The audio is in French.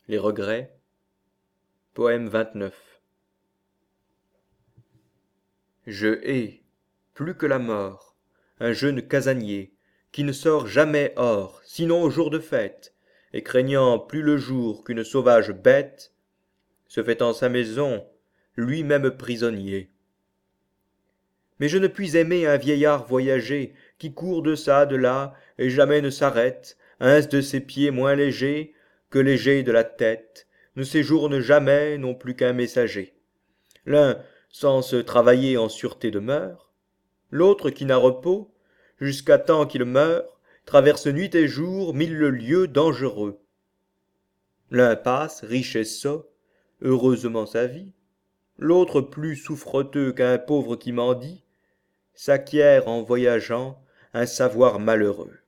Les regrets. Poème 29. Je hais, plus que la mort, un jeune casanier qui ne sort jamais hors, sinon au jour de fête, et craignant plus le jour qu'une sauvage bête, se fait en sa maison lui-même prisonnier. Mais je ne puis aimer un vieillard voyager qui court de çà, de là, et jamais ne s'arrête, un de ses pieds moins léger que léger de la tête, ne séjourne jamais non plus qu'un messager. L'un sans se travailler en sûreté demeure, l'autre qui n'a repos, jusqu'à temps qu'il meure, traverse nuit et jour 1000 lieues dangereux. L'un passe, riche et sot, heureusement sa vie, l'autre plus souffreteux qu'un pauvre qui mendie, s'acquiert en voyageant un savoir malheureux.